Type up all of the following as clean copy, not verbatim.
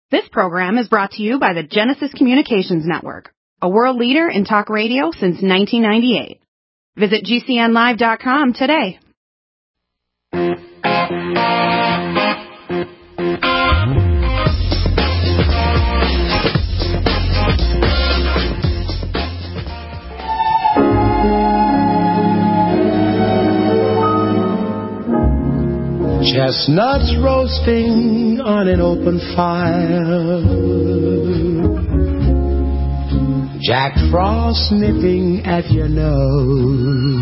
This program is brought to you by the Genesis Communications Network, a world leader in talk radio since 1998. Visit GCNlive.com today. Chestnuts roasting on an open fire, Jack Frost nipping at your nose,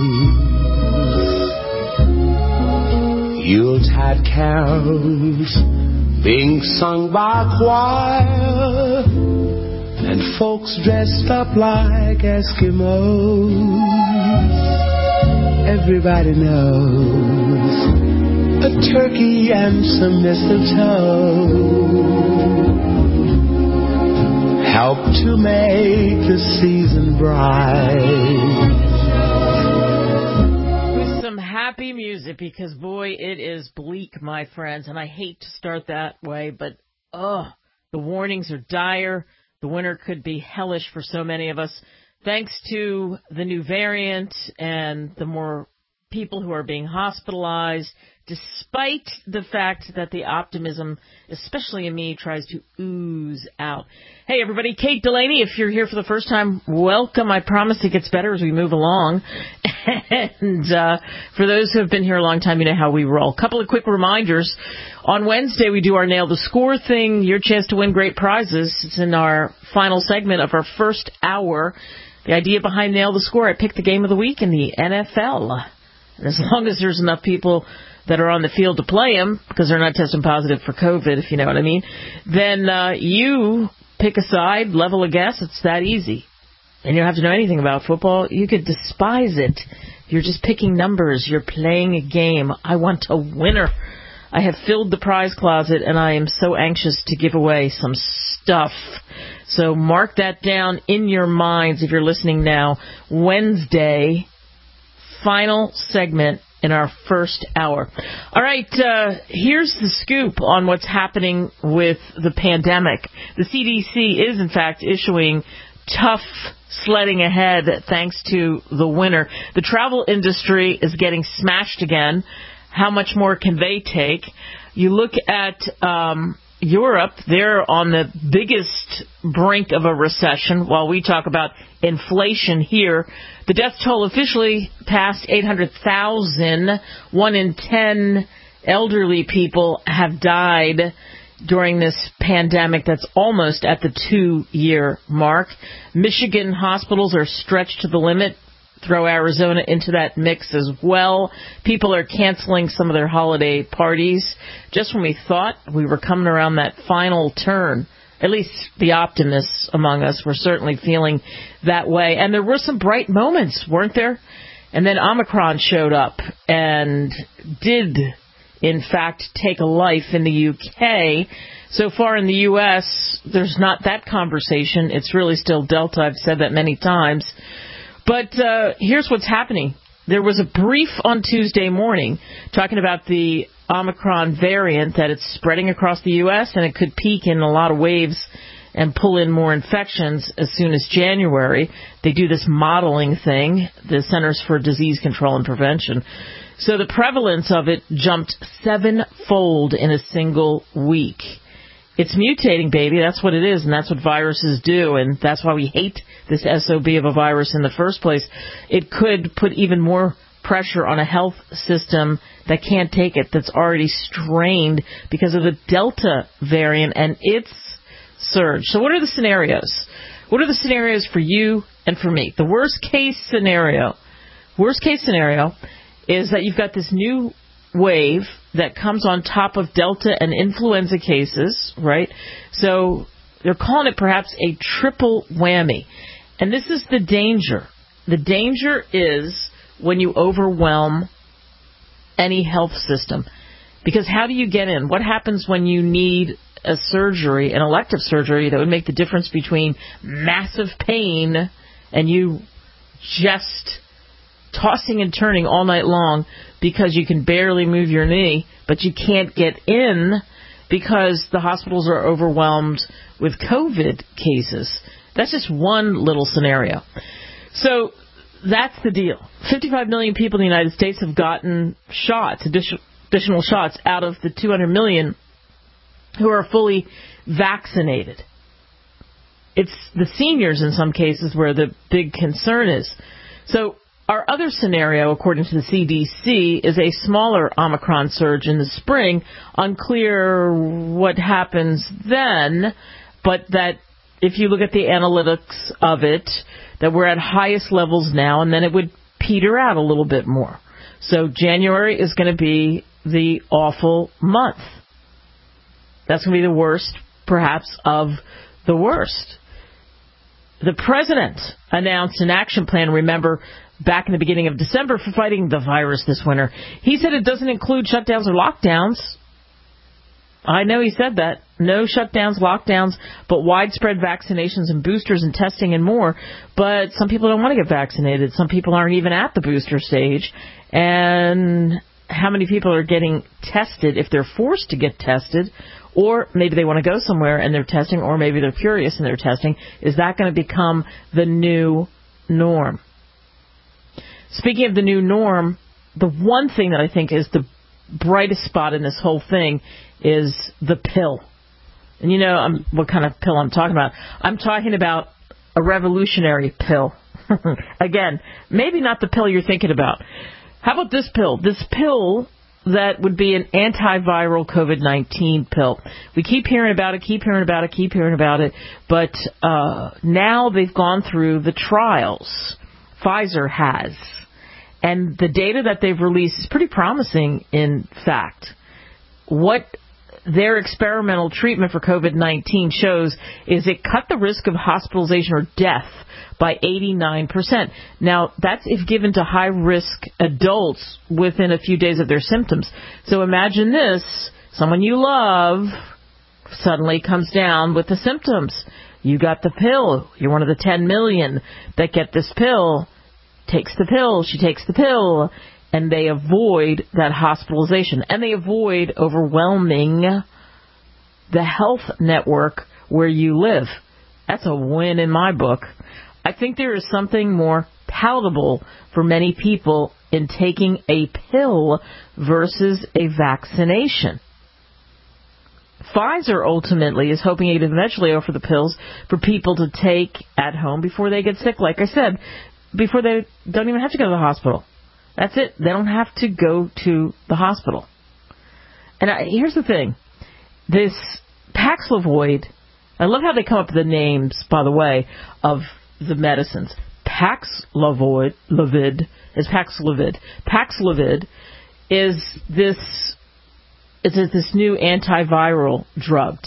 Yuletide carols being sung by a choir, and folks dressed up like Eskimos. Everybody knows a turkey and some mistletoe help to make the season bright. With some happy music, because boy, it is bleak, my friends, and I hate to start that way, but the warnings are dire. The winter could be hellish for so many of us, thanks to the new variant and the more people who are being hospitalized, despite the fact that the optimism, especially in me, tries to ooze out. Hey, everybody, Kate Delaney, if you're here for the first time, welcome. I promise it gets better as we move along. And for those who have been here a long time, you know how we roll. A couple of quick reminders. On Wednesday, we do our Nail the Score thing, your chance to win great prizes. It's in our final segment of our first hour. The idea behind Nail the Score, I picked the game of the week in the NFL. And as long as there's enough people that are on the field to play them, because they're not testing positive for COVID, if you know what I mean, then you pick a side, level a guess. It's that easy. And you don't have to know anything about football. You could despise it. You're just picking numbers. You're playing a game. I want a winner. I have filled the prize closet, and I am so anxious to give away some stuff. So mark that down in your minds if you're listening now. Wednesday, final segment in our first hour. All right, here's the scoop on what's happening with the pandemic. The CDC is, in fact, issuing tough sledding ahead thanks to the winter. The travel industry is getting smashed again. How much more can they take? You look at Europe, they're on the biggest brink of a recession while we talk about inflation here. The death toll officially passed 800,000. 1 in 10 elderly people have died during this pandemic that's almost at the 2-year mark. Michigan hospitals are stretched to the limit. Throw Arizona into that mix as well. People are canceling some of their holiday parties. Just when we thought we were coming around that final turn, at least the optimists among us were certainly feeling that way. And there were some bright moments, weren't there? And then Omicron showed up and did, in fact, take a life in the UK. So far in the U.S., there's not that conversation. It's really still Delta. I've said that many times. But here's what's happening. There was a brief on Tuesday morning talking about the Omicron variant, that it's spreading across the U.S. and it could peak in a lot of waves and pull in more infections as soon as January. They do this modeling thing, the Centers for Disease Control and Prevention. So the prevalence of it jumped 7-fold in a single week. It's mutating, baby. That's what it is, and that's what viruses do, and that's why we hate this SOB of a virus in the first place. It could put even more pressure on a health system that can't take it, that's already strained because of the Delta variant and its surge. So what are the scenarios? What are the scenarios for you and for me? The worst case scenario is that you've got this new wave that comes on top of Delta and influenza cases, right? So they're calling it perhaps a triple whammy. And this is the danger. The danger is when you overwhelm any health system. Because how do you get in? What happens when you need a surgery, an elective surgery, that would make the difference between massive pain and you just tossing and turning all night long because you can barely move your knee, but you can't get in, because the hospitals are overwhelmed with COVID cases. That's just one little scenario. So that's the deal. 55 million people in the United States have gotten shots, additional shots out of the 200 million who are fully vaccinated. It's the seniors in some cases where the big concern is. So our other scenario, according to the CDC, is a smaller Omicron surge in the spring. Unclear what happens then, but that if you look at the analytics of it, that we're at highest levels now, and then it would peter out a little bit more. So January is going to be the awful month. That's going to be the worst, perhaps, of the worst. The president announced an action plan, remember, back in the beginning of December for fighting the virus this winter. He said it doesn't include shutdowns or lockdowns. I know he said that. No shutdowns, lockdowns, but widespread vaccinations and boosters and testing and more. But some people don't want to get vaccinated. Some people aren't even at the booster stage. And how many people are getting tested if they're forced to get tested? Or maybe they want to go somewhere and they're testing, or maybe they're curious and they're testing. Is that going to become the new norm? Speaking of the new norm, the one thing that I think is the brightest spot in this whole thing is the pill. And you know what kind of pill I'm talking about. I'm talking about a revolutionary pill. Again, maybe not the pill you're thinking about. How about this pill? This pill that would be an antiviral COVID-19 pill. We keep hearing about it, but now they've gone through the trials. Pfizer has. And the data that they've released is pretty promising, in fact. What their experimental treatment for COVID-19 shows is it cut the risk of hospitalization or death by 89%. Now, that's if given to high-risk adults within a few days of their symptoms. So imagine this. Someone you love suddenly comes down with the symptoms. You got the pill. You're one of the 10 million that get this pill. Takes the pill. She takes the pill. And they avoid that hospitalization. And they avoid overwhelming the health network where you live. That's a win in my book. I think there is something more palatable for many people in taking a pill versus a vaccination. Pfizer ultimately is hoping it eventually offer the pills for people to take at home before they get sick, like I said, before they don't even have to go to the hospital. That's it. They don't have to go to the hospital. And here's the thing. This Paxlovid, I love how they come up with the names, by the way, of the medicines. Paxlovid is Paxlovid. Paxlovid is this new antiviral drug,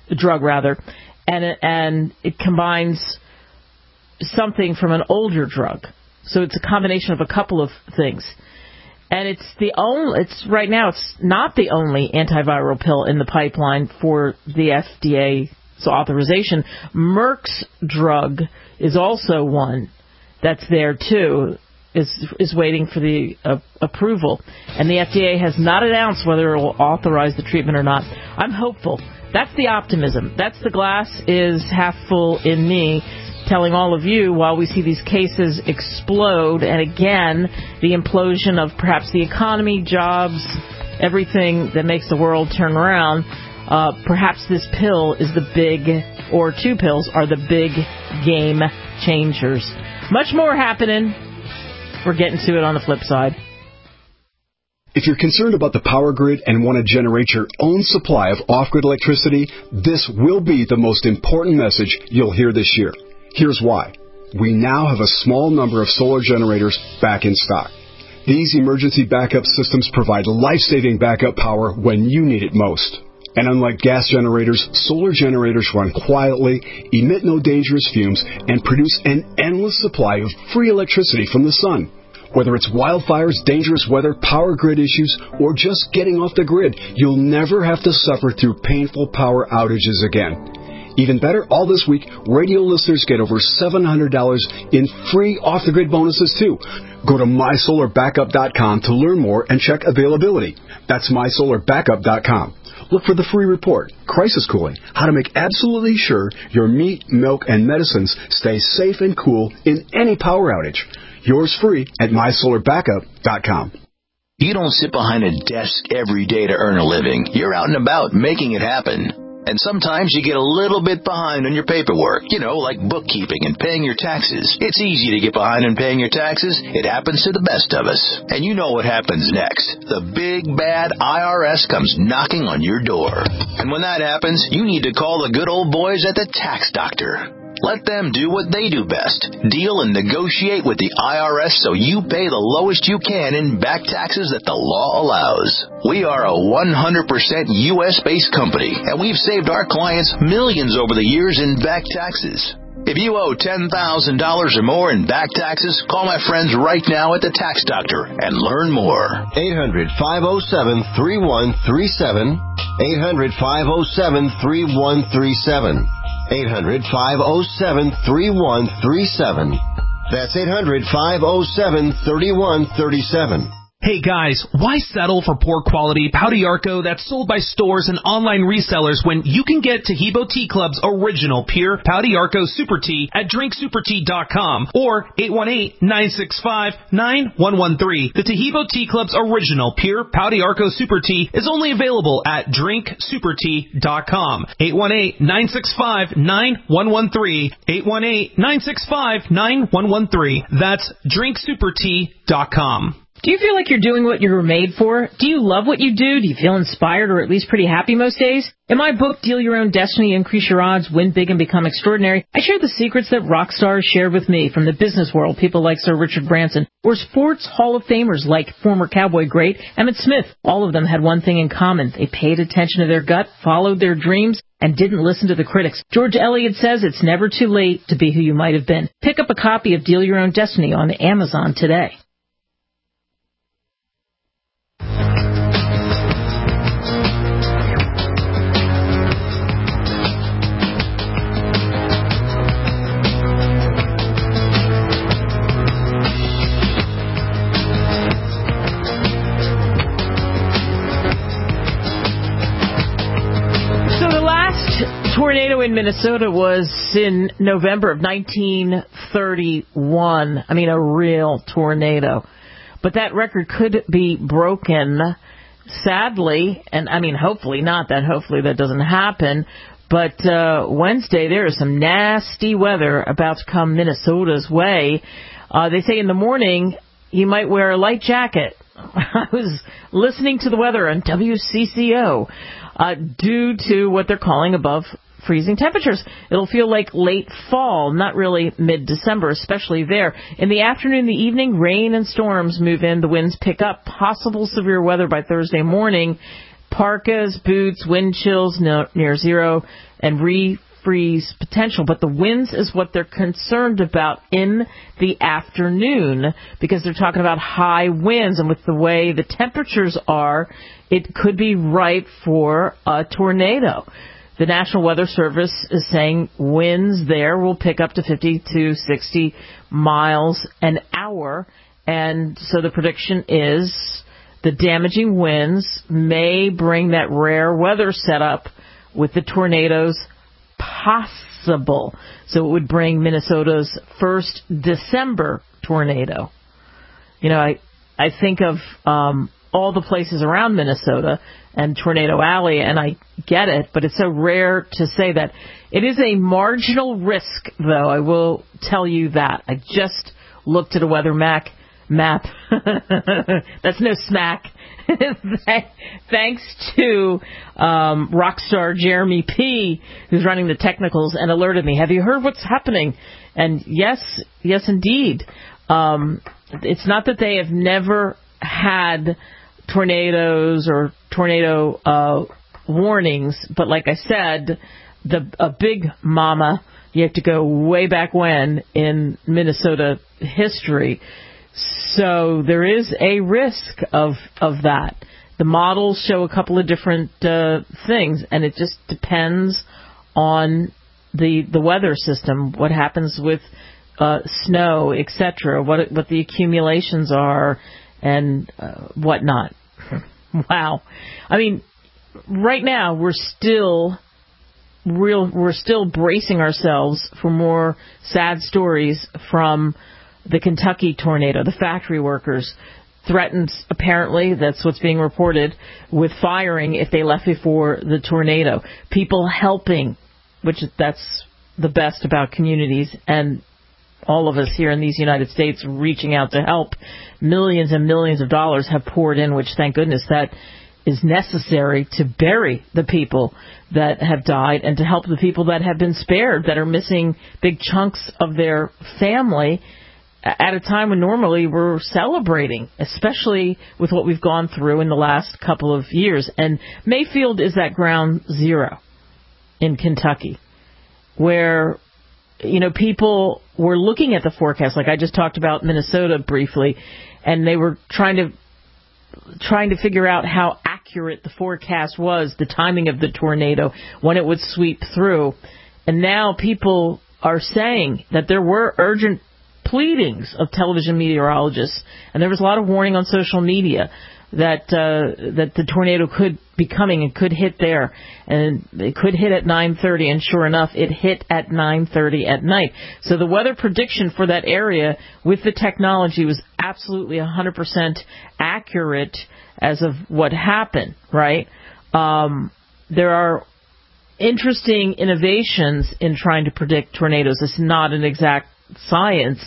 and it combines something from an older drug. So it's a combination of a couple of things. And it's right now it's not the only antiviral pill in the pipeline for the FDA's authorization. Merck's drug is also one that's there too, is waiting for the approval. And the FDA has not announced whether it will authorize the treatment or not. I'm hopeful. That's the optimism. That's the glass is half full in me, telling all of you while we see these cases explode, and again, the implosion of perhaps the economy, jobs, everything that makes the world turn around, perhaps this pill is the big, or two pills are the big game changers. Much more happening. We're getting to it on the flip side. If you're concerned about the power grid and want to generate your own supply of off-grid electricity, this will be the most important message you'll hear this year. Here's why. We now have a small number of solar generators back in stock. These emergency backup systems provide life-saving backup power when you need it most. And unlike gas generators, solar generators run quietly, emit no dangerous fumes, and produce an endless supply of free electricity from the sun. Whether it's wildfires, dangerous weather, power grid issues, or just getting off the grid, you'll never have to suffer through painful power outages again. Even better, all this week, radio listeners get over $700 in free off-the-grid bonuses, too. Go to mysolarbackup.com to learn more and check availability. That's mysolarbackup.com. look for the free report, Crisis Cooling, how to make absolutely sure your meat, milk, and medicines stay safe and cool in any power outage. Yours free at mysolarbackup.com. You don't sit behind a desk every day to earn a living. You're out and about making it happen. And sometimes you get a little bit behind on your paperwork, like bookkeeping and paying your taxes. It's easy to get behind on paying your taxes. It happens to the best of us. And you know what happens next. The big, bad IRS comes knocking on your door. And when that happens, you need to call the good old boys at the Tax Doctor. Let them do what they do best. Deal and negotiate with the IRS so you pay the lowest you can in back taxes that the law allows. We are a 100% U.S.-based company, and we've saved our clients millions over the years in back taxes. If you owe $10,000 or more in back taxes, call my friends right now at the Tax Doctor and learn more. 800-507-3137. 800-507-3137. 800-507-3137. That's 800-507-3137. Hey guys, why settle for poor quality Pau d'Arco that's sold by stores and online resellers when you can get Taheebo Tea Club's original pure Pau d'Arco Super Tea at drinksupertea.com or 818-965-9113. The Taheebo Tea Club's original pure Pau d'Arco Super Tea is only available at drinksupertea.com. 818-965-9113. 818-965-9113. That's drinksupertea.com. Do you feel like you're doing what you were made for? Do you love what you do? Do you feel inspired or at least pretty happy most days? In my book, Deal Your Own Destiny, Increase Your Odds, Win Big and Become Extraordinary, I share the secrets that rock stars shared with me from the business world, people like Sir Richard Branson, or sports Hall of Famers like former Cowboy great Emmitt Smith. All of them had one thing in common. They paid attention to their gut, followed their dreams, and didn't listen to the critics. George Eliot says it's never too late to be who you might have been. Pick up a copy of Deal Your Own Destiny on Amazon today. Tornado in Minnesota was in November of 1931. I mean, a real tornado. But that record could be broken, sadly, and I mean, hopefully not that. Hopefully that doesn't happen. But Wednesday, there is some nasty weather about to come Minnesota's way. They say in the morning, you might wear a light jacket. I was listening to the weather on WCCO due to what they're calling above freezing temperatures. It'll feel like late fall, not really mid-December, especially there. In the afternoon and the evening, rain and storms move in. The winds pick up. Possible severe weather by Thursday morning. Parkas, boots, wind chills near zero, and refreeze potential. But the winds is what they're concerned about in the afternoon because they're talking about high winds. And with the way the temperatures are, it could be ripe for a tornado. The National Weather Service is saying winds there will pick up to 50 to 60 miles an hour. And so the prediction is the damaging winds may bring that rare weather setup with the tornadoes possible. So it would bring Minnesota's first December tornado. You know, I think of all the places around Minnesota and Tornado Alley, and I get it, but it's so rare to say that. It is a marginal risk, though, I will tell you that. I just looked at a weather map. That's no smack. Thanks to rock star Jeremy P., who's running the technicals, and alerted me. Have you heard what's happening? And yes, indeed. It's not that they have never had tornadoes or tornado warnings, but like I said, a big mama, you have to go way back when in Minnesota history. So there is a risk of that. The models show a couple of different things, and it just depends on the weather system, what happens with snow, etc., what the accumulations are, and whatnot. Wow. I mean, right now we're still bracing ourselves for more sad stories from the Kentucky tornado. The factory workers threatened, apparently, that's what's being reported, with firing if they left before the tornado. People helping, that's the best about communities, and all of us here in these United States reaching out to help. Millions and millions of dollars have poured in, which, thank goodness, that is necessary to bury the people that have died and to help the people that have been spared, that are missing big chunks of their family at a time when normally we're celebrating, especially with what we've gone through in the last couple of years. And Mayfield is that ground zero in Kentucky, where, people were looking at the forecast, like I just talked about Minnesota briefly, and they were trying to figure out how accurate the forecast was, the timing of the tornado, when it would sweep through. And now people are saying that there were urgent pleadings of television meteorologists, and there was a lot of warning on social media that the tornado could be coming and could hit there, and it could hit at 9:30, and sure enough, it hit at 9:30 at night. So the weather prediction for that area with the technology was absolutely 100% accurate as of what happened, right? There are interesting innovations in trying to predict tornadoes. It's not an exact science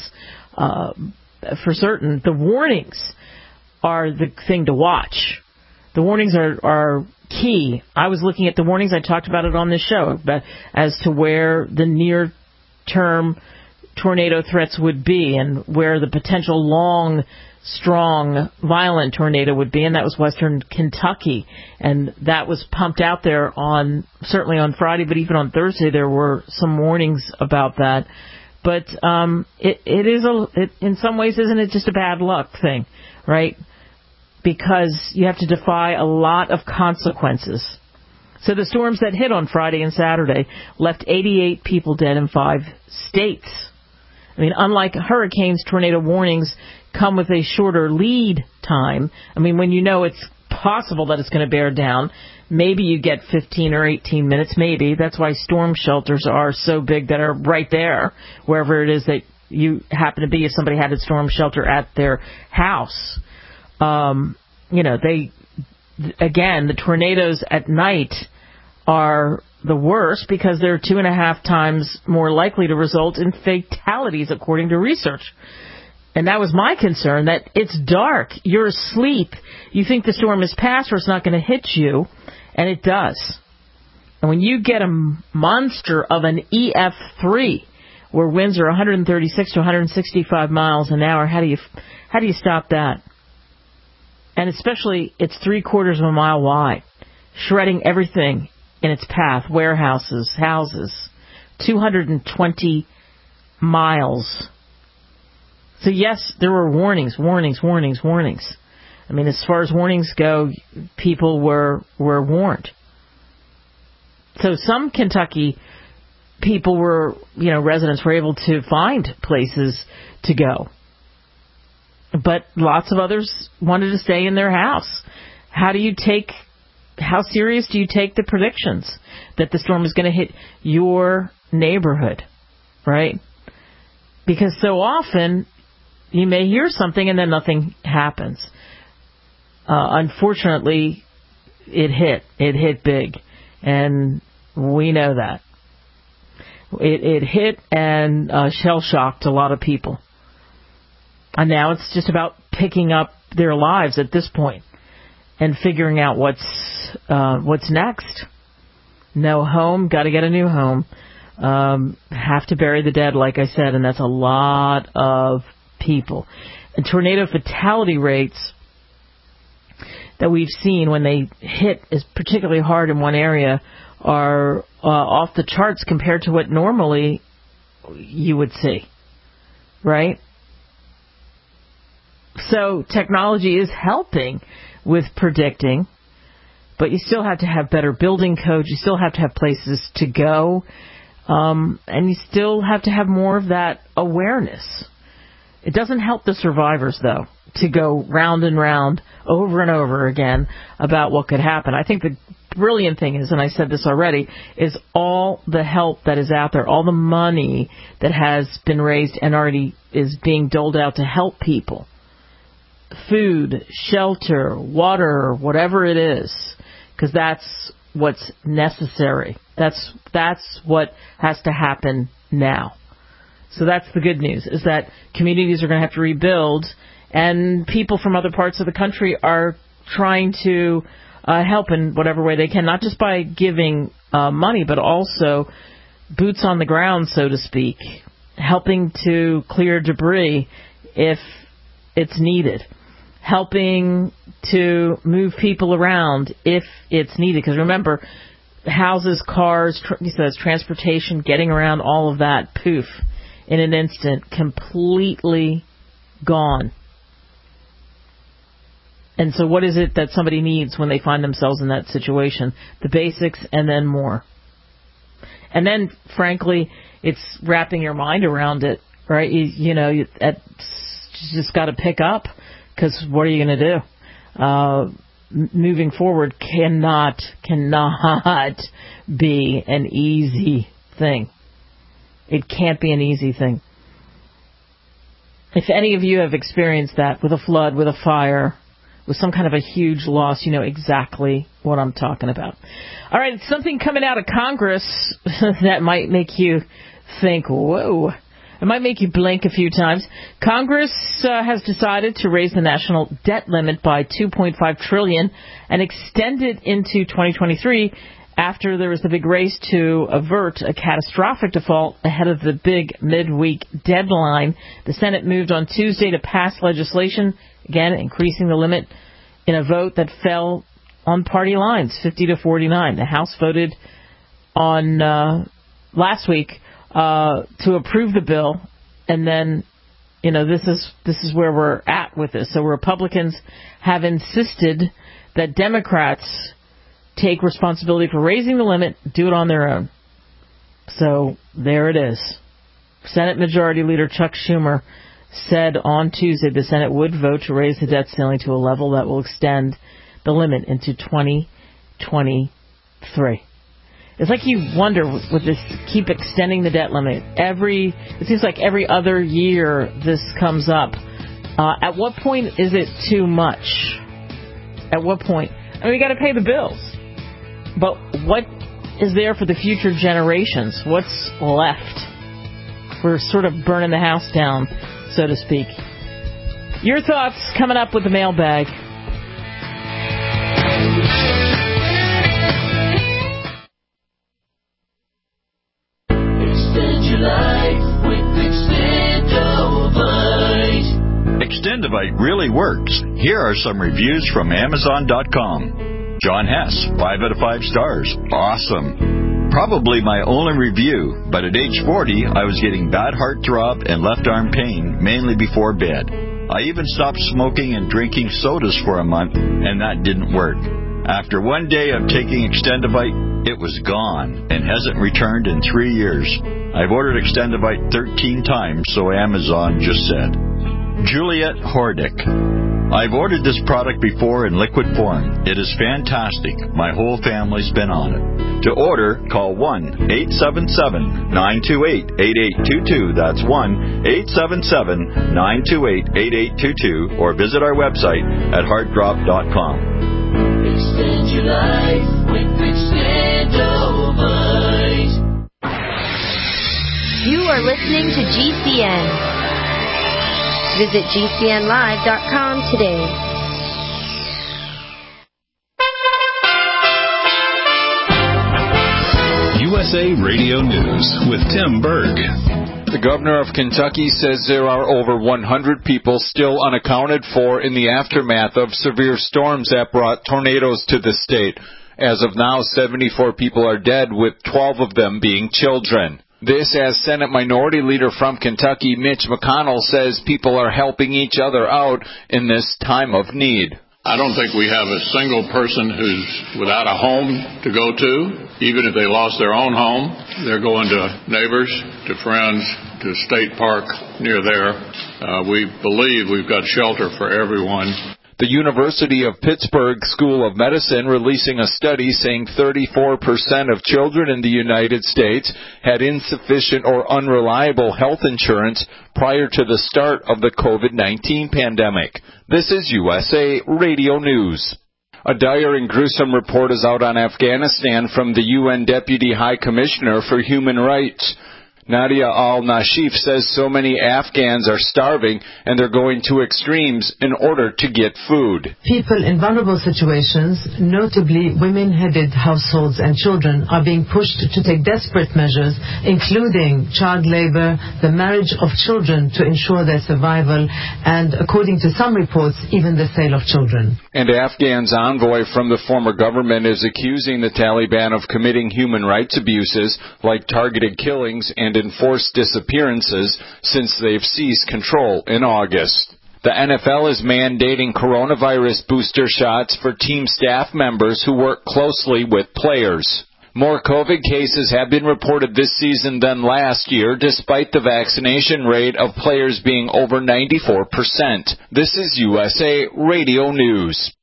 for certain. The warnings are the thing to watch. The warnings are key. I was looking at the warnings. I talked about it on this show, but as to where the near-term tornado threats would be and where the potential long, strong, violent tornado would be, and that was western Kentucky. And that was pumped out there certainly on Friday, but even on Thursday there were some warnings about that. But it is in some ways, isn't it just a bad luck thing, right? Because you have to defy a lot of consequences. So the storms that hit on Friday and Saturday left 88 people dead in 5 states. I mean, unlike hurricanes, tornado warnings come with a shorter lead time. I mean, when you know it's possible that it's going to bear down, maybe you get 15 or 18 minutes, maybe. That's why storm shelters are so big, that are right there, wherever it is that you happen to be, if somebody had a storm shelter at their house. The tornadoes at night are the worst because they're 2.5 times more likely to result in fatalities, according to research. And that was my concern, that it's dark, you're asleep, you think the storm is past or it's not going to hit you, and it does. And when you get a monster of an EF3, where winds are 136 to 165 miles an hour, how do you stop that? And especially, it's 3/4 of a mile wide, shredding everything in its path, warehouses, houses, 220 miles. So yes, there were warnings. I mean, as far as warnings go, people were warned. So some Kentucky people residents were able to find places to go. But lots of others wanted to stay in their house. How serious do you take the predictions that the storm is going to hit your neighborhood, right? Because so often you may hear something and then nothing happens. Unfortunately, it hit big, and we know that. It hit and shell-shocked a lot of people. And now it's just about picking up their lives at this point and figuring out what's next. No home, got to get a new home. Have to bury the dead, like I said, and that's a lot of people. And tornado fatality rates that we've seen when they hit is particularly hard in one area are off the charts compared to what normally you would see, right? So technology is helping with predicting, but you still have to have better building codes. You still have to have places to go, and you still have to have more of that awareness. It doesn't help the survivors, though, to go round and round over and over again about what could happen. I think the brilliant thing is, and I said this already, is all the help that is out there, all the money that has been raised and already is being doled out to help people. Food, shelter, water, whatever it is, because that's what's necessary. That's what has to happen now. So that's the good news, is that communities are going to have to rebuild, and people from other parts of the country are trying to help in whatever way they can, not just by giving money, but also boots on the ground, so to speak, helping to clear debris if it's needed, helping to move people around if it's needed. Because remember, houses, cars, transportation, getting around, all of that, poof, in an instant, completely gone. And so what is it that somebody needs when they find themselves in that situation? The basics and then more. And then, frankly, it's wrapping your mind around it, right? You just got to pick up, because what are you going to do? Moving forward cannot be an easy thing. It can't be an easy thing. If any of you have experienced that with a flood, with a fire, with some kind of a huge loss, you know exactly what I'm talking about. All right, something coming out of Congress that might make you think, whoa. It might make you blink a few times. Congress has decided to raise the national debt limit by $2.5 trillion and extend it into 2023 after there was the big race to avert a catastrophic default ahead of the big midweek deadline. The Senate moved on Tuesday to pass legislation, again, increasing the limit in a vote that fell on party lines, 50-49. The House voted on last week to approve the bill, and then, this is where we're at with this. So Republicans have insisted that Democrats take responsibility for raising the limit, do it on their own. So there it is. Senate Majority Leader Chuck Schumer said on Tuesday the Senate would vote to raise the debt ceiling to a level that will extend the limit into 2023. It's like you wonder with this, keep extending the debt limit. It seems like every other year this comes up. At what point is it too much? At what point? I mean, we got to pay the bills. But what is there for the future generations? What's left? We're sort of burning the house down, so to speak. Your thoughts coming up with the mailbag. Extend your life with Extendovite. Extendovite really works. Here are some reviews from Amazon.com. John Hess, 5 out of 5 stars. Awesome. Probably my only review, but at age 40, I was getting bad heartthrob and left arm pain, mainly before bed. I even stopped smoking and drinking sodas for a month, and that didn't work. After one day of taking Extendovite, it was gone and hasn't returned in 3 years. I've ordered Extendovite 13 times, so Amazon just said. Juliet Hordick. I've ordered this product before in liquid form. It is fantastic. My whole family's been on it. To order, call 1-877-928-8822. That's 1-877-928-8822. Or visit our website at heartdrop.com. Extend your life with Extendovite. You are listening to GCN. Visit GCNlive.com today. USA Radio News with Tim Berg. The governor of Kentucky says there are over 100 people still unaccounted for in the aftermath of severe storms that brought tornadoes to the state. As of now, 74 people are dead, with 12 of them being children. This as Senate Minority Leader from Kentucky, Mitch McConnell, says people are helping each other out in this time of need. I don't think we have a single person who's without a home to go to. Even if they lost their own home, they're going to neighbors, to friends, to State Park near there. We believe we've got shelter for everyone. The University of Pittsburgh School of Medicine releasing a study saying 34% of children in the United States had insufficient or unreliable health insurance prior to the start of the COVID-19 pandemic. This is USA Radio News. A dire and gruesome report is out on Afghanistan from the UN Deputy High Commissioner for Human Rights. Nadia al-Nashif says so many Afghans are starving and they're going to extremes in order to get food. People in vulnerable situations, notably women-headed households and children, are being pushed to take desperate measures, including child labor, the marriage of children to ensure their survival, and, according to some reports, even the sale of children. And Afghan's envoy from the former government is accusing the Taliban of committing human rights abuses like targeted killings and enforced disappearances since they've seized control in August. The NFL is mandating coronavirus booster shots for team staff members who work closely with players. More COVID cases have been reported this season than last year, despite the vaccination rate of players being over 94%. This is USA Radio News.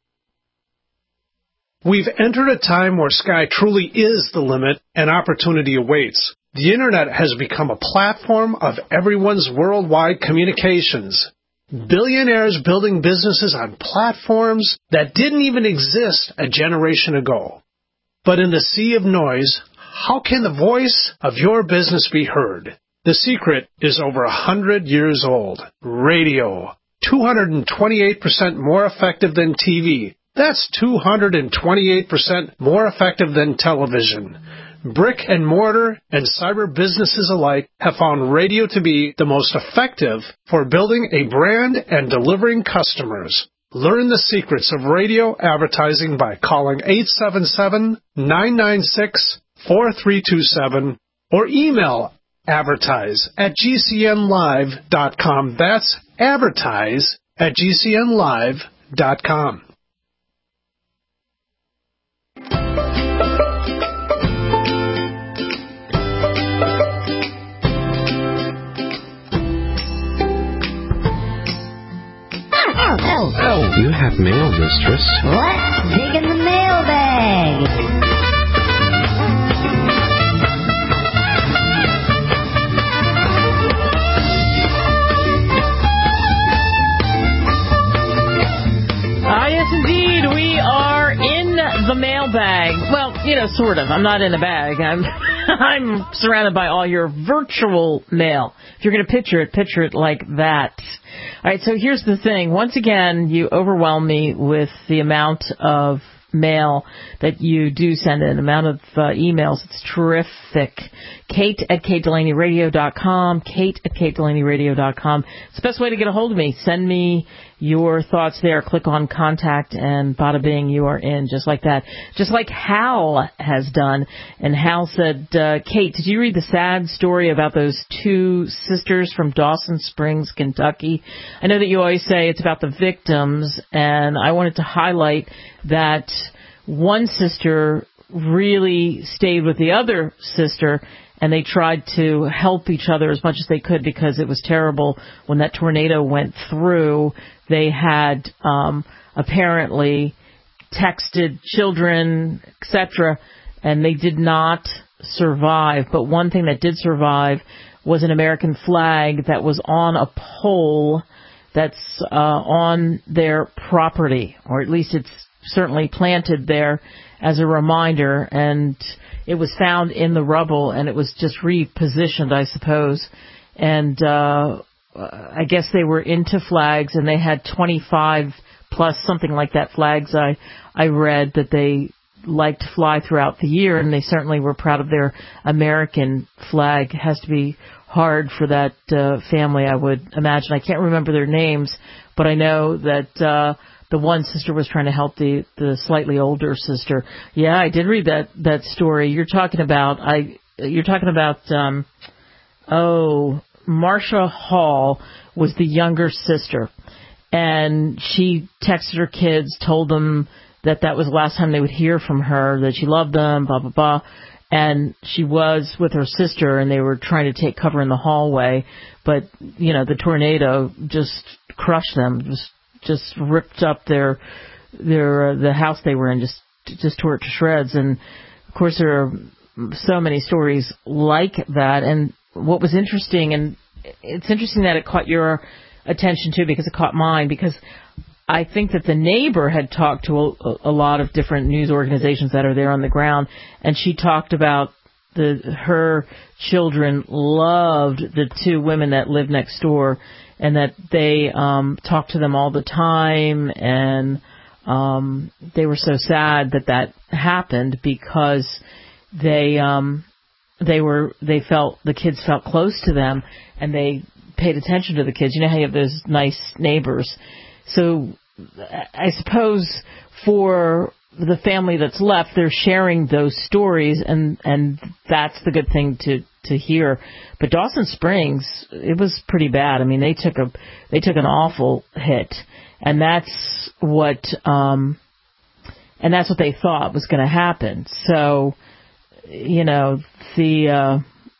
We've entered a time where sky truly is the limit and opportunity awaits. The Internet has become a platform of everyone's worldwide communications. Billionaires building businesses on platforms that didn't even exist a generation ago. But in the sea of noise, how can the voice of your business be heard? The secret is over 100 years old. Radio. 228% more effective than TV. That's 228% more effective than television. Brick and mortar and cyber businesses alike have found radio to be the most effective for building a brand and delivering customers. Learn the secrets of radio advertising by calling 877-996-4327 or email advertise@gcnlive.com. That's advertise@gcnlive.com. Oh, you have mail, mistress. Let's dig in the mailbag. Yes, indeed. We are in the mailbag. Well, sort of. I'm not in a bag. I'm surrounded by all your virtual mail. If you're going to picture it like that. All right, so here's the thing. Once again, you overwhelm me with the amount of mail that you do send in, amount of emails. It's terrific. Kate@KateDelaneyRadio.com, Kate@KateDelaneyRadio.com. It's the best way to get a hold of me. Send me your thoughts there. Click on contact and bada bing, you are in, just like that. Just like Hal has done. And Hal said, Kate, did you read the sad story about those two sisters from Dawson Springs, Kentucky? I know that you always say it's about the victims, and I wanted to highlight that one sister really stayed with the other sister, and they tried to help each other as much as they could because it was terrible when that tornado went through. They had apparently texted children, etc., and they did not survive. But one thing that did survive was an American flag that was on a pole that's on their property, or at least it's certainly planted there as a reminder, and it was found in the rubble, and it was just repositioned, I suppose. And I guess they were into flags, and they had 25 plus, something like that, flags I read that they liked to fly throughout the year, and they certainly were proud of their American flag. It has to be hard for that family, I would imagine. I can't remember their names, but I know that the one sister was trying to help the slightly older sister. Yeah, I did read that story. You're talking about Marsha Hall was the younger sister, and she texted her kids, told them that was the last time they would hear from her, that she loved them, blah, blah, blah. And she was with her sister, and they were trying to take cover in the hallway. But, the tornado just crushed them, just just ripped up the house they were in, just tore it to shreds. And of course, there are so many stories like that. And what was interesting, and it's interesting that it caught your attention too, because it caught mine, because I think that the neighbor had talked to a lot of different news organizations that are there on the ground, and she talked about her children loved the two women that lived next door, and that they talked to them all the time, and they were so sad that happened, because they felt, the kids felt close to them, and they paid attention to the kids. You know how you have those nice neighbors. So I suppose for the family that's left, they're sharing those stories, and that's the good thing to hear. But Dawson Springs, it was pretty bad. I mean, they took an awful hit, and that's what they thought was going to happen. So, you know, you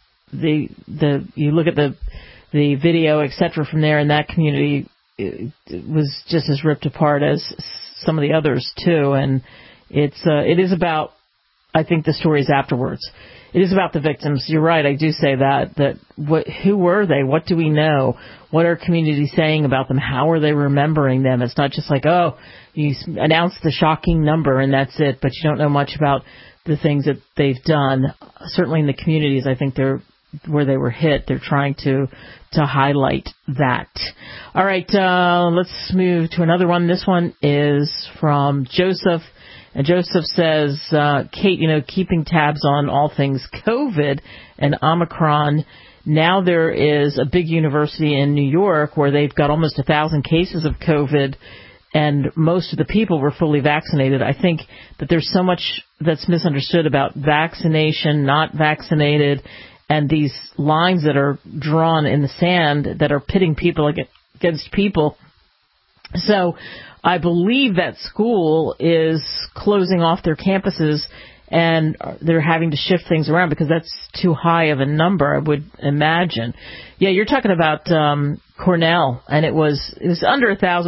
look at the video, etc., from there in that community, it was just as ripped apart as some of the others too. And it is about, I think, the stories afterwards. It is about the victims. You're right. I do say that who were they? What do we know? What are communities saying about them? How are they remembering them? It's not just like, oh, you announced the shocking number and that's it, but you don't know much about the things that they've done. Certainly in the communities, I think where they were hit, they're trying to highlight that. All right, let's move to another one. This one is from Joseph. And Joseph says, Kate, keeping tabs on all things COVID and Omicron. Now there is a big university in New York where they've got almost 1,000 cases of COVID, and most of the people were fully vaccinated. I think that there's so much that's misunderstood about vaccination, not vaccinated, and these lines that are drawn in the sand that are pitting people against people. So I believe that school is closing off their campuses, and they're having to shift things around because that's too high of a number, I would imagine. Yeah, you're talking about Cornell, and it was under 1,000.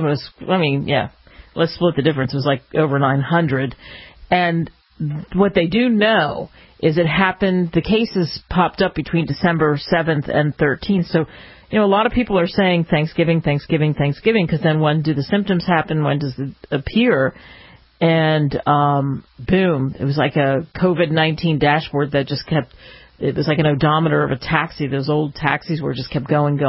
Let's split the difference. It was like over 900. And what they do know is it happened, the cases popped up between December 7th and 13th. So, a lot of people are saying Thanksgiving, because then when do the symptoms happen? When does it appear? And boom, it was like a COVID-19 dashboard that just kept, it was like an odometer of a taxi. Those old taxis were just kept going.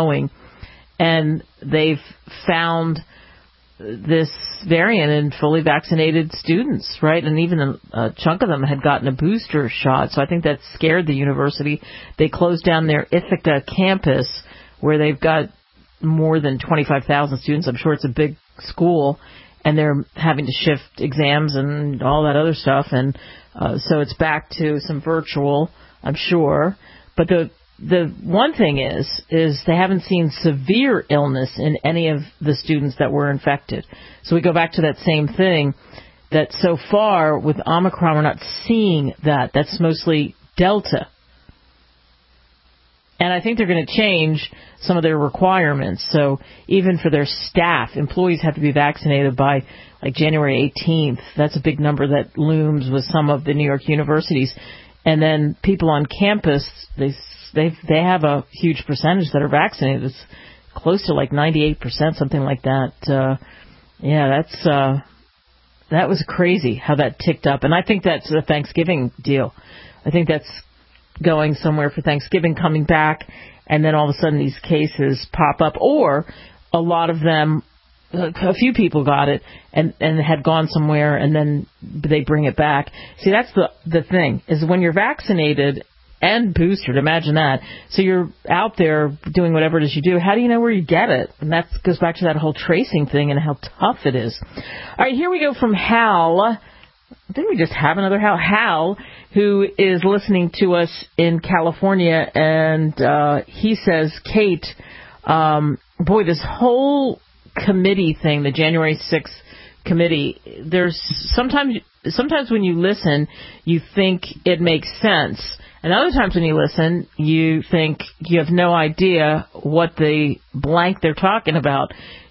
And they've found this variant in fully vaccinated students, right? And even a chunk of them had gotten a booster shot. So I think that scared the university. They closed down their Ithaca campus, where they've got more than 25,000 students. I'm sure it's a big school, and they're having to shift exams and all that other stuff. And so it's back to some virtual, I'm sure. But the one thing is they haven't seen severe illness in any of the students that were infected. So we go back to that same thing, that so far with Omicron, we're not seeing that. That's mostly Delta. And I think they're going to change some of their requirements. So even for their staff, employees have to be vaccinated by like January 18th. That's a big number that looms with some of the New York universities. And then people on campus, they have a huge percentage that are vaccinated. It's close to like 98%, something like that. That was crazy how that ticked up. And I think that's a Thanksgiving deal. I think that's going somewhere for Thanksgiving, coming back, and then all of a sudden these cases pop up. Or a lot of them, a few people got it and had gone somewhere, and then they bring it back. See, that's the thing, is when you're vaccinated and boosted, imagine that. So you're out there doing whatever it is you do. How do you know where you get it? And that goes back to that whole tracing thing and how tough it is. All right, here we go from Hal. Didn't we just have another Hal? Hal, who is listening to us in California, and he says, Kate, boy, this whole committee thing, the January 6th committee, there's sometimes when you listen, you think it makes sense. And other times when you listen, you think you have no idea what the blank they're talking about.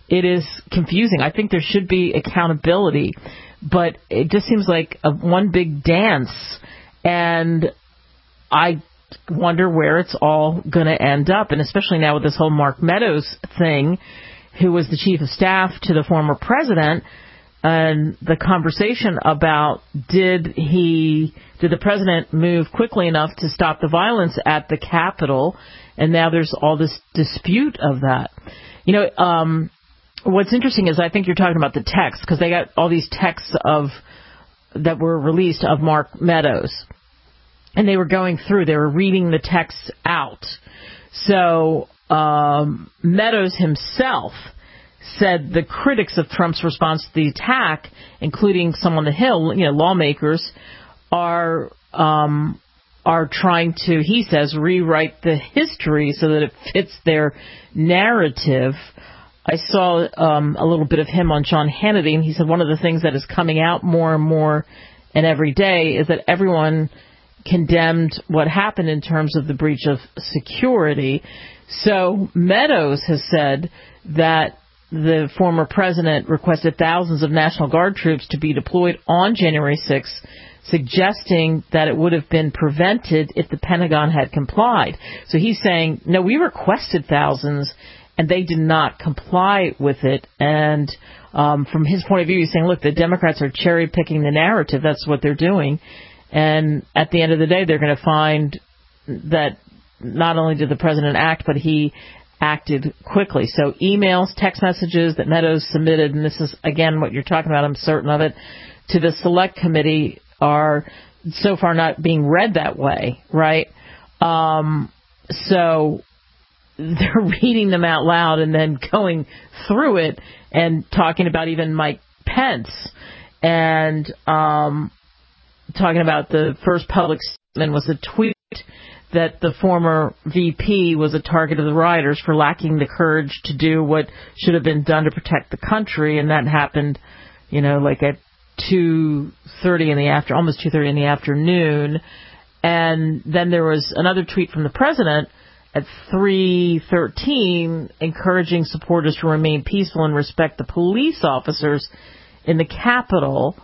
it is confusing. I think there should be accountability, but it just seems like one big dance, and I wonder where it's all going to end up, and especially now with this whole Mark Meadows thing, who was the chief of staff to the former president, and the conversation about did the president move quickly enough to stop the violence at the Capitol, and now there's all this dispute of that. What's interesting is I think you're talking about the text, because they got all these texts that were released of Mark Meadows, and they were going through, they were reading the texts out. So Meadows himself said the critics of Trump's response to the attack, including some on the Hill, lawmakers, are trying to, he says, rewrite the history so that it fits their narrative. I saw a little bit of him on Sean Hannity, and he said one of the things that is coming out more and more and every day is that everyone condemned what happened in terms of the breach of security. So Meadows has said that the former president requested thousands of National Guard troops to be deployed on January 6th, suggesting that it would have been prevented if the Pentagon had complied. So he's saying, no, we requested thousands, and they did not comply with it. And from his point of view, he's saying, look, the Democrats are cherry-picking the narrative. That's what they're doing. And at the end of the day, they're going to find that not only did the president act, but he acted quickly. So emails, text messages that Meadows submitted, and this is, again, what you're talking about, I'm certain of it, to the Select Committee are so far not being read that way, right? So they're reading them out loud and then going through it and talking about even Mike Pence and talking about the first public statement was a tweet that the former VP was a target of the rioters for lacking the courage to do what should have been done to protect the country, and that happened, like at 2:30 in the almost 2:30 in the afternoon. And then there was another tweet from the president at 3:13 encouraging supporters to remain peaceful and respect the police officers in the Capitol.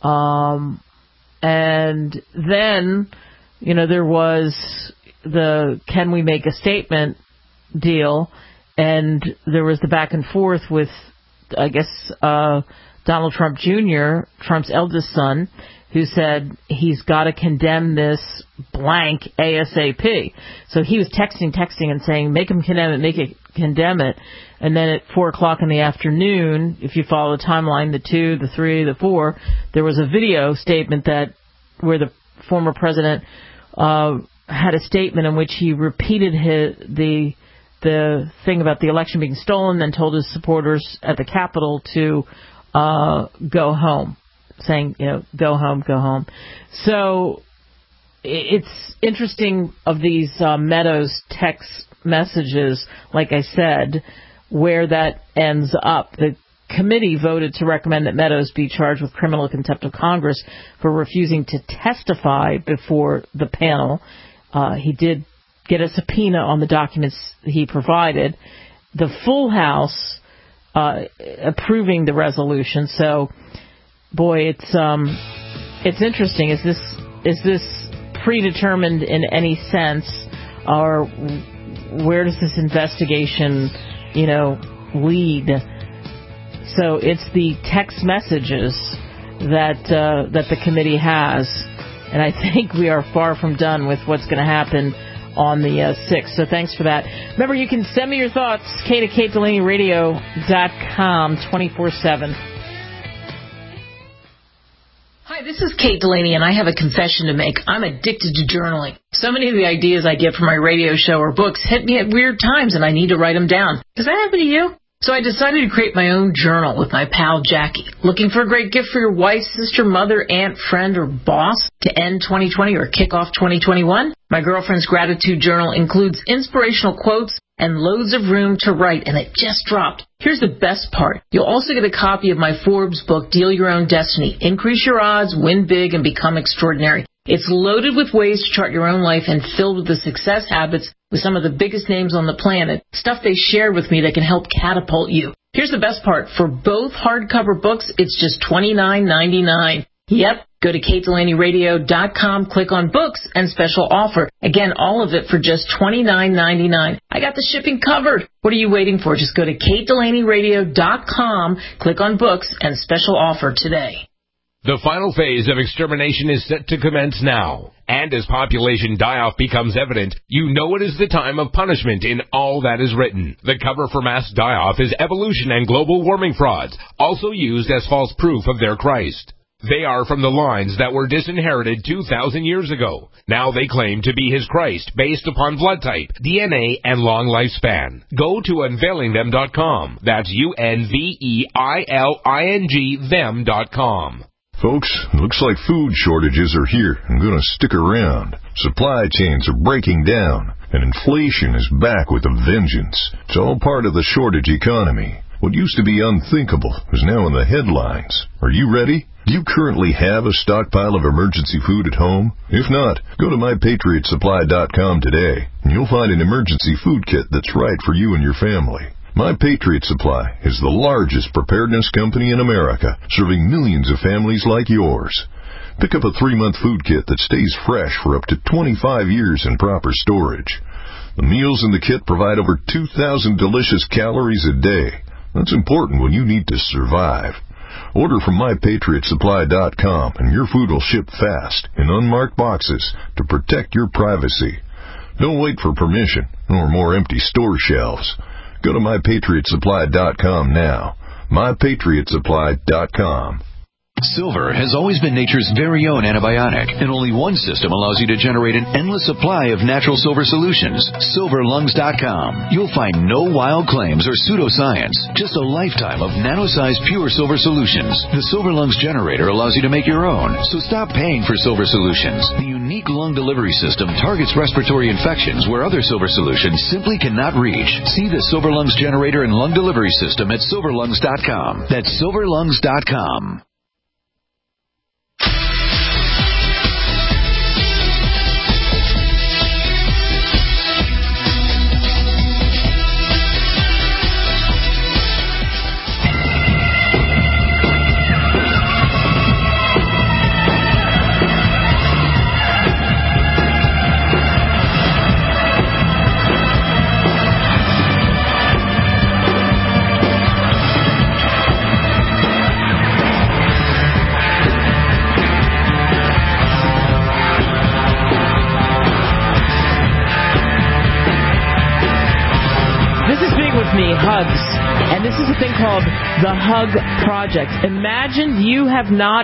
And then, there was the can we make a statement deal, and there was the back and forth with, I guess, Donald Trump Jr., Trump's eldest son, who said he's got to condemn this blank ASAP. So he was texting and saying, make him condemn it. And then at 4 o'clock in the afternoon, if you follow the timeline, the 2, the 3, the 4, there was a video statement where the former president had a statement in which he repeated the thing about the election being stolen, then told his supporters at the Capitol to go home, saying, go home, go home. So it's interesting of these Meadows text messages, like I said, where that ends up. The committee voted to recommend that Meadows be charged with criminal contempt of Congress for refusing to testify before the panel. He did get a subpoena on the documents he provided. The full House approving the resolution. So, boy, it's interesting. Is this predetermined in any sense, or where does this investigation, lead? So it's the text messages that the committee has, and I think we are far from done with what's going to happen on the 6th. So thanks for that. Remember, you can send me your thoughts, kate@katedelaneyradio.com 24/7. Hi, this is Kate Delaney, and I have a confession to make. I'm addicted to journaling. So many of the ideas I get from my radio show or books hit me at weird times, and I need to write them down. Does that happen to you? So I decided to create my own journal with my pal Jackie. Looking for a great gift for your wife, sister, mother, aunt, friend, or boss to end 2020 or kick off 2021? My girlfriend's gratitude journal includes inspirational quotes and loads of room to write, and it just dropped. Here's the best part. You'll also get a copy of my Forbes book, Deal Your Own Destiny. Increase your odds, win big, and become extraordinary. It's loaded with ways to chart your own life and filled with the success habits with some of the biggest names on the planet, stuff they shared with me that can help catapult you. Here's the best part. For both hardcover books, it's just $29.99. Yep. Go to KateDelaneyRadio.com, click on books, and special offer. Again, all of it for just $29.99. I got the shipping covered. What are you waiting for? Just go to KateDelaneyRadio.com, click on books, and special offer today. The final phase of extermination is set to commence now. And as population die-off becomes evident, you know it is the time of punishment in all that is written. The cover for mass die-off is evolution and global warming frauds, also used as false proof of their Christ. They are from the lines that were disinherited 2,000 years ago. Now they claim to be his Christ based upon blood type, DNA, and long lifespan. Go to unveilingthem.com. That's UNVEILING them.com. Folks, looks like food shortages are here and going to stick around. Supply chains are breaking down, and inflation is back with a vengeance. It's all part of the shortage economy. What used to be unthinkable is now in the headlines. Are you ready? Do you currently have a stockpile of emergency food at home? If not, go to MyPatriotSupply.com today, and you'll find an emergency food kit that's right for you and your family. My Patriot Supply is the largest preparedness company in America, serving millions of families like yours. Pick up a 3-month food kit that stays fresh for up to 25 years in proper storage. The meals in the kit provide over 2,000 delicious calories a day. That's important when you need to survive. Order from MyPatriotSupply.com and your food will ship fast in unmarked boxes to protect your privacy. Don't wait for permission or more empty store shelves. Go to MyPatriotSupply.com now. MyPatriotSupply.com. Silver has always been nature's very own antibiotic, and only one system allows you to generate an endless supply of natural silver solutions. SilverLungs.com. You'll find no wild claims or pseudoscience, just a lifetime of nano-sized pure silver solutions. The Silver Lungs generator allows you to make your own, so stop paying for silver solutions. The unique lung delivery system targets respiratory infections where other silver solutions simply cannot reach. See the Silver Lungs generator and lung delivery system at SilverLungs.com. That's SilverLungs.com. Hugs. And this is a thing called the Hug Project. Imagine you have not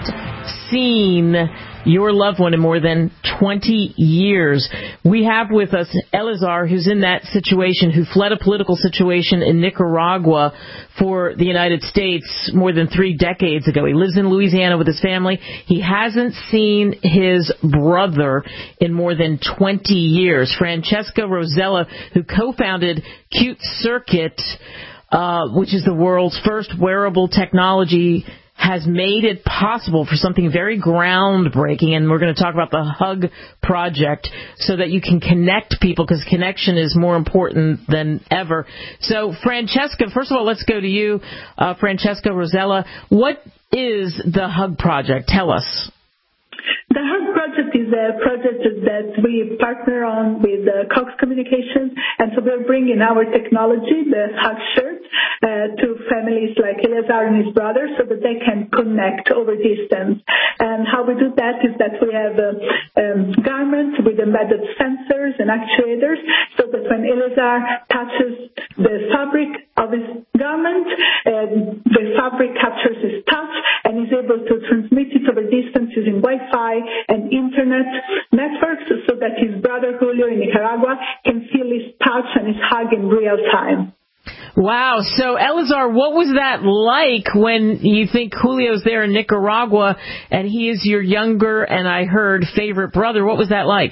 seen your loved one in more than 20 years. We have with us Elazar, who's in that situation, who fled a political situation in Nicaragua for the United States more than 3 decades ago. He lives in Louisiana with his family. He hasn't seen his brother in more than 20 years. Francesca Rosella, who co-founded Cute Circuit, which is the world's first wearable technology, has made it possible for something very groundbreaking, and we're going to talk about the Hug Project so that you can connect people, because connection is more important than ever. So, Francesca, first of all, let's go to you, Francesca Rosella. What is the Hug Project? Tell us. The Hug Project is a project that we partner on with Cox Communications, and so we're bringing our technology, the Hug shirt, to families like Elazar and his brother so that they can connect over distance. And how we do that is that we have garments with embedded sensors and actuators so that when Elazar touches the fabric of his garment, the fabric captures his touch and is able to transmit it over distance using Wi-Fi and internet networks so that his brother Julio in Nicaragua can feel his touch and his hug in real time. Wow. So, Elazar, what was that like when you think Julio's there in Nicaragua and he is your younger and I heard favorite brother? What was that like?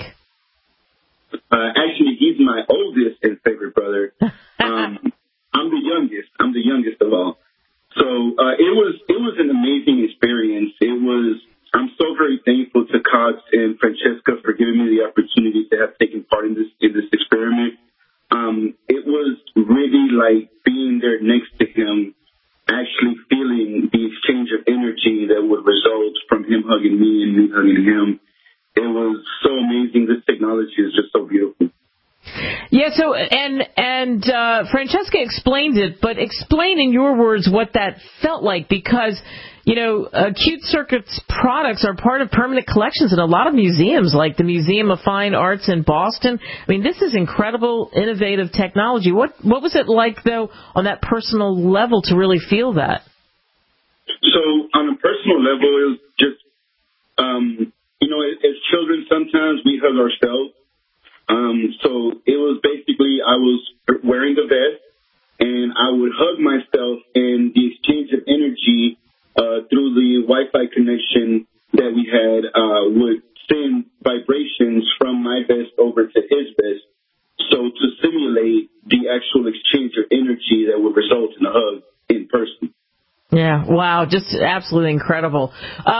Actually, he's my oldest and favorite brother. I'm the youngest. I'm the youngest of all. So it was an amazing experience. I'm so very thankful to Cox and Francesca for giving me the opportunity to have taken part in this experiment. It was really like being there next to him hugging me and me hugging him. It was so amazing. This technology is just so beautiful. Yeah, so, and Francesca explained it, but explain in your words what that felt like, because, you know, Cute Circuit's products are part of permanent collections in a lot of museums, like the Museum of Fine Arts in Boston. I mean, this is incredible, innovative technology. What was it like, though, on that personal level to really feel that? So, on a personal level, it was just, you know, as children, sometimes we hug ourselves. So it was basically, I was wearing the vest and I would hug myself, and the exchange of energy through the Wi-Fi connection that we had would send vibrations from my vest over to his vest. So to simulate the actual exchange of energy that would result in a hug in person. Yeah, wow, just absolutely incredible.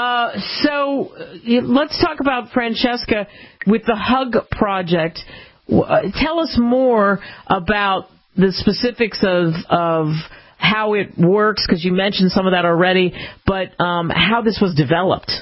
So let's talk about Francesca with the Hug Project. Tell us more about the specifics of how it works, because you mentioned some of that already, but how this was developed.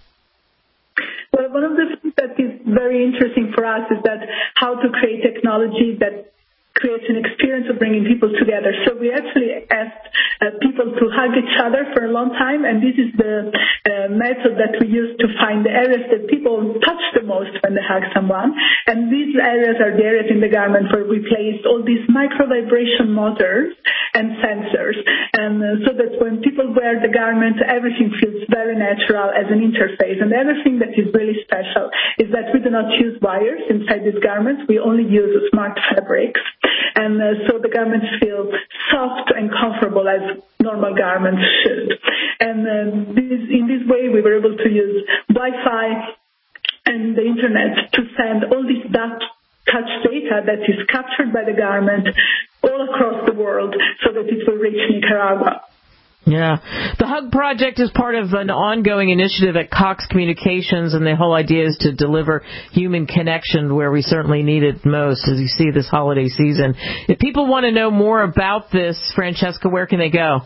Well, one of the things that is very interesting for us is that how to create technology that creates an experience of bringing people together. So we actually asked people to hug each other for a long time, and this is the method that we use to find the areas that people touch the most when they hug someone. And these areas are the areas in the garment where we placed all these micro vibration motors and sensors, and so that when people wear the garment, everything feels very natural as an interface. And the other thing that is really special is that we do not use wires inside these garments. We only use smart fabrics. And so the garments feel soft and comfortable as normal garments should. And in this way, we were able to use Wi-Fi and the Internet to send all this touch data that is captured by the garment all across the world so that it will reach Nicaragua. Yeah. The Hug Project is part of an ongoing initiative at Cox Communications, and the whole idea is to deliver human connection where we certainly need it most, as you see this holiday season. If people want to know more about this, Francesca, where can they go?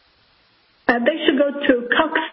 They should go to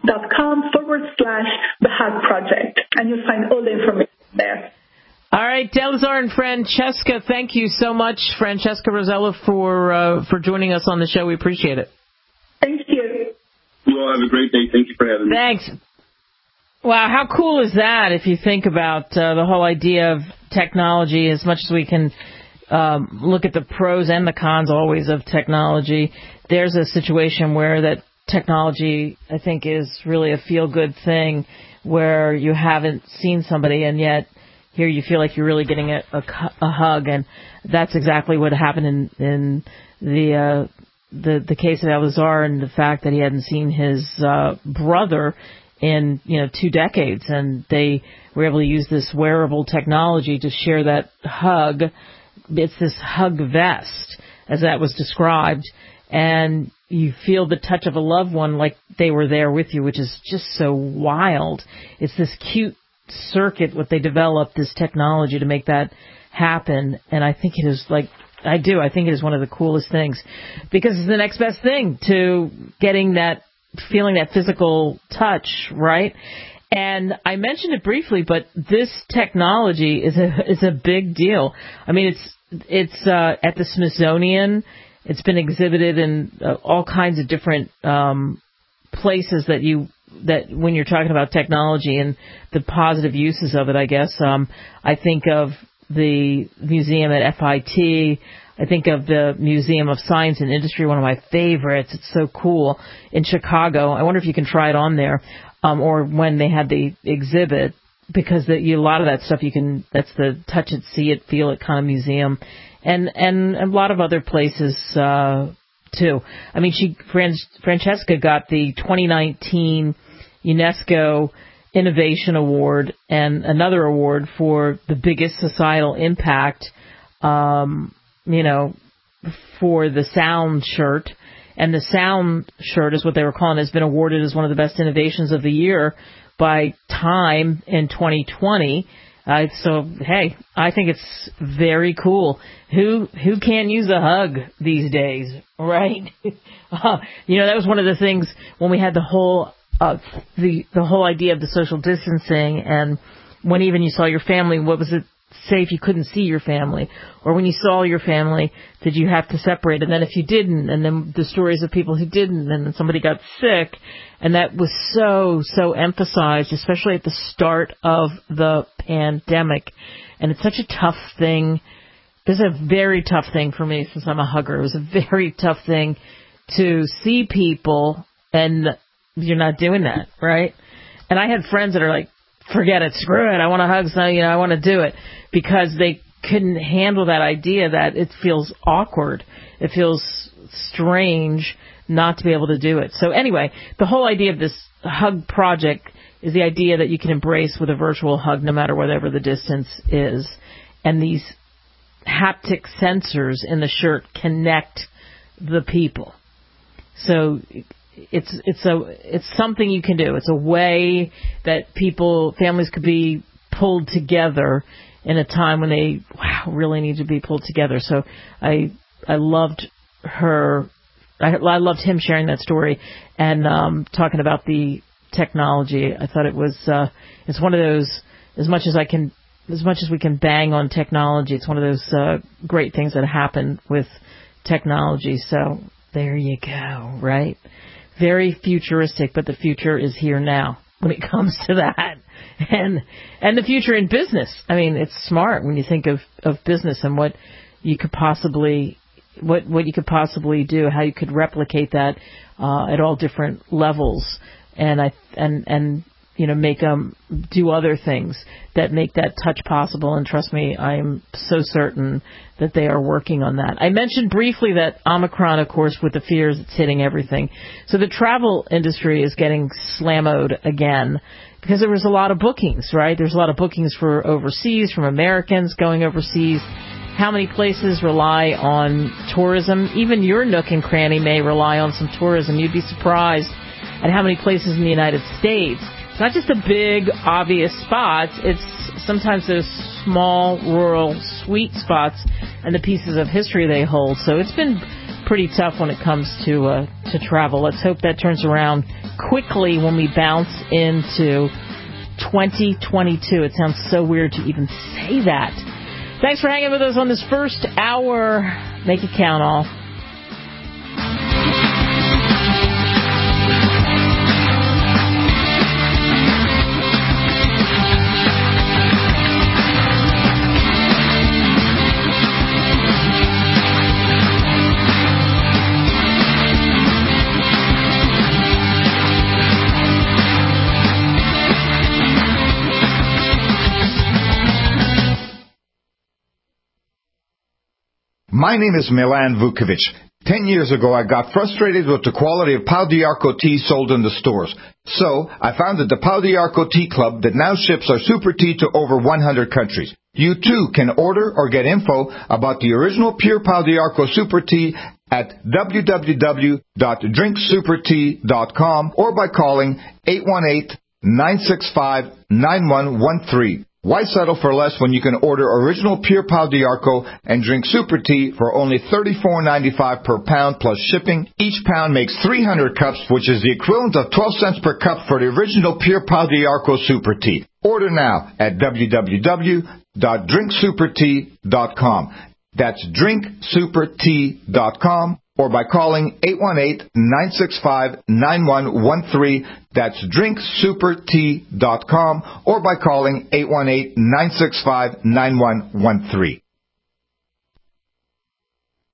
cox.com/The Hug Project, and you'll find all the information there. All right, Delazar and Francesca, thank you so much, Francesca Rosella, for joining us on the show. We appreciate it. Thank you. You all have a great day. Thank you for having me. Thanks. Wow, how cool is that if you think about the whole idea of technology, as much as we can look at the pros and the cons always of technology. There's a situation where that technology, I think, is really a feel-good thing where you haven't seen somebody and yet here you feel like you're really getting a hug, and that's exactly what happened in the case of Elazar, and the fact that he hadn't seen his brother in 2 decades, and they were able to use this wearable technology to share that hug. It's this hug vest, as that was described, and you feel the touch of a loved one like they were there with you, which is just so wild. It's this cute circuit, what they developed, this technology to make that happen, and I think it is I think it is one of the coolest things, because it's the next best thing to getting that, feeling that physical touch, right? And I mentioned it briefly, but this technology is a big deal. I mean, it's at the Smithsonian. It's been exhibited in all kinds of different places that when you're talking about technology and the positive uses of it, I guess. I think of the museum at FIT. I think of the Museum of Science and Industry, one of my favorites. It's so cool in Chicago. I wonder if you can try it on there, or when they had the exhibit, because a lot of that stuff that's the touch it, see it, feel it kind of museum, and a lot of other places too. I mean, Francesca got the 2019 UNESCO Innovation Award and another award for the biggest societal impact, for the sound shirt. And the sound shirt is what they were calling it, has been awarded as one of the best innovations of the year by Time in 2020. So, hey, I think it's very cool. Who can't use a hug these days, right? That was one of the things when we had the whole the whole idea of the social distancing, and when even you saw your family, what was it safe you couldn't see your family? Or when you saw your family, did you have to separate? And then if you didn't, and then the stories of people who didn't, and then somebody got sick, and that was so emphasized, especially at the start of the pandemic. And it's such a tough thing. This is a very tough thing for me since I'm a hugger. It was a very tough thing to see people and you're not doing that, right? And I had friends that are like, forget it, screw it, I want to hug, so I want to do it, because they couldn't handle that idea that it feels awkward. It feels strange not to be able to do it. So anyway, the whole idea of this hug project is the idea that you can embrace with a virtual hug no matter whatever the distance is. And these haptic sensors in the shirt connect the people. So it's something you can do. It's a way that families could be pulled together in a time when they really need to be pulled together. So I loved her. I loved him sharing that story and talking about the technology. I thought it was it's one of those, as much as we can bang on technology, it's one of those great things that happen with technology. So there you go, right? Very futuristic, but the future is here now when it comes to that. And the future in business. I mean, it's smart when you think of business and what you could possibly do, how you could replicate that at all different levels, and make them do other things that make that touch possible. And trust me, I am so certain that they are working on that. I mentioned briefly that Omicron, of course, with the fears, it's hitting everything. So the travel industry is getting slammoed again because there was a lot of bookings, right? There's a lot of bookings for overseas, from Americans going overseas. How many places rely on tourism? Even your nook and cranny may rely on some tourism. You'd be surprised at how many places in the United States. It's not just the big, obvious spots. It's sometimes those small, rural, sweet spots and the pieces of history they hold. So it's been pretty tough when it comes to travel. Let's hope that turns around quickly when we bounce into 2022. It sounds so weird to even say that. Thanks for hanging with us on this first hour. Make it count, all. My name is Milan Vukovic. 10 years ago, I got frustrated with the quality of Pau d'Arco tea sold in the stores. So, I founded the Pau d'Arco Tea Club that now ships our super tea to over 100 countries. You too can order or get info about the original pure Pau d'Arco super tea at www.drinksupertea.com or by calling 818-965-9113. Why settle for less when you can order original pure Pau d'Arco and drink super tea for only $34.95 per pound plus shipping? Each pound makes 300 cups, which is the equivalent of 12 cents per cup for the original pure Pau d'Arco super tea. Order now at www.drinksupertea.com. That's drinksupertea.com. Or by calling 818-965-9113. That's drinksupertea.com. Or by calling 818-965-9113.